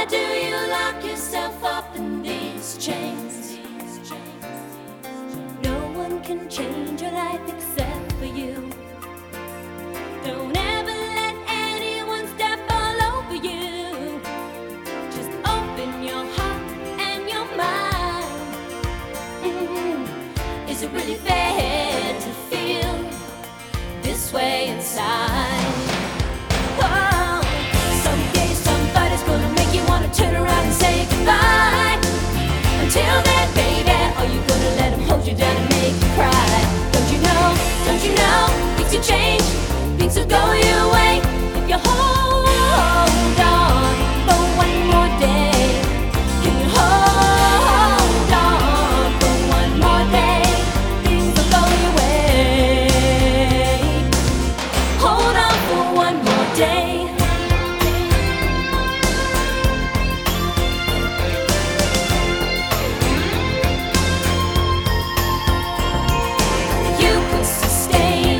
Why do you lock yourself up in these chains? No one can change your life except for you. Don't ever let anyone step all over you. Just open your heart and your mind. Is it really fair to feel this way inside? Oh, someday somebody's gonna make you wanna turn around and say goodbye. Until then, baby, are you gonna let him hold you down and make you cry? Don't you know, things will change, things will go your way if you hold on for one more day. Can you hold on for one more day? Things will go your way. Hold on for one more day. You could sustain,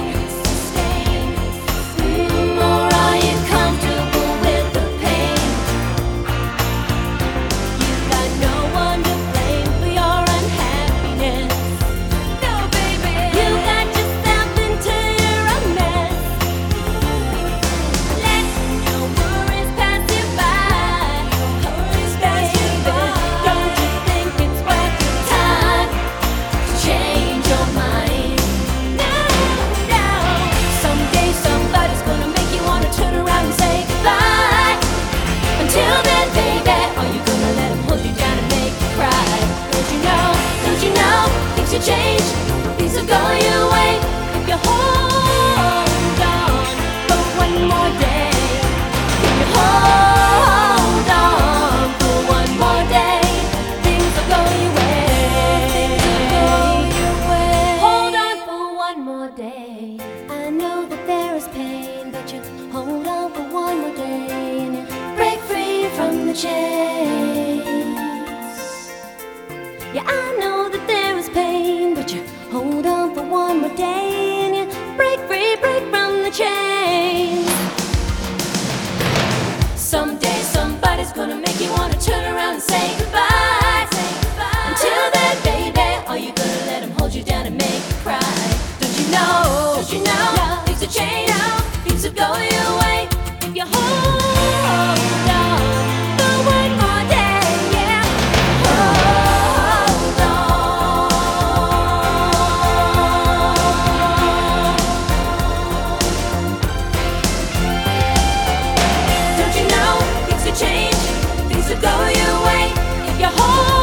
or are you comfortable with the pain? You've got no one to blame for your unhappiness. No, baby, you got yourself into a mess. Let your worries pass you by. Don't you think it's worth your time to change your mind? No. Someday somebody's gonna make you wanna turn around and say goodbye. Until then, baby, are you gonna let him hold you down and make you cry? Don't you know, things will change, things will go your way if you hold on for one more day. If you hold on for one more day, things will go your way. Hold on for one more day. I know that there is pain, but you hold on for one more day and you break free from the chains. Yeah, I know that there is pain, but you hold on for one more day and you break free, break from the chains. Someday somebody's gonna make you wanna turn around and say goodbye. Until then, baby, are you gonna let him hold you down and make you cry? Don't you know, things will change, things will go your way if you hold on for one more day. Yeah, hold on. Don't you know, things will change, things will go your way if you hold